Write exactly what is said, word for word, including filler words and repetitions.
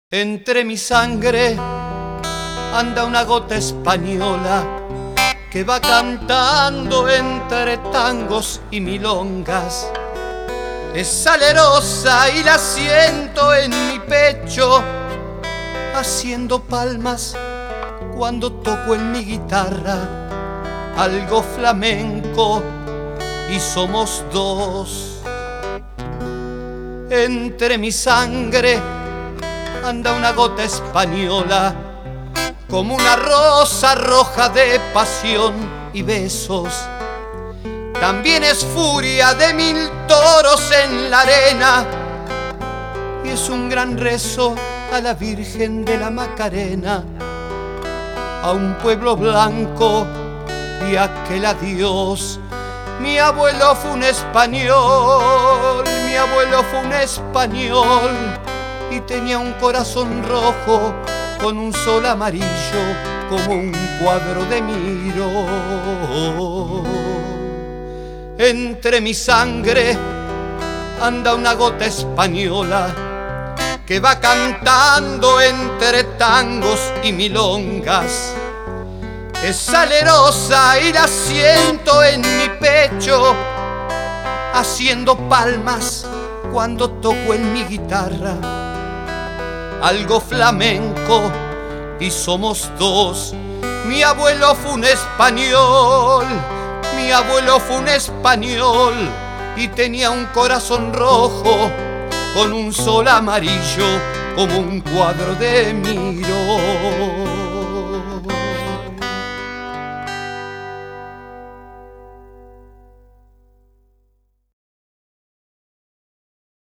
Entre mi sangre anda una gota española que va cantando entre tangos y milongas. Es salerosa y la siento en mi pecho, haciendo palmas cuando toco en mi guitarra algo flamenco, y somos dos. Entre mi sangre anda una gota española, como una rosa roja de pasión y besos. También es furia de mil toros en la arena, y es un gran rezo a la Virgen de la Macarena, a un pueblo blanco y aquel adiós. Mi abuelo fue un español, mi abuelo fue un español, y tenía un corazón rojo con un sol amarillo como un cuadro de Miro. Entre mi sangre anda una gota española que va cantando entre tangos y milongas. Es salerosa y la siento en mi pecho, haciendo palmas cuando toco en mi guitarra algo flamenco, y somos dos. Mi abuelo fue un español, mi abuelo fue un español, y tenía un corazón rojo con un sol amarillo como un cuadro de Miro.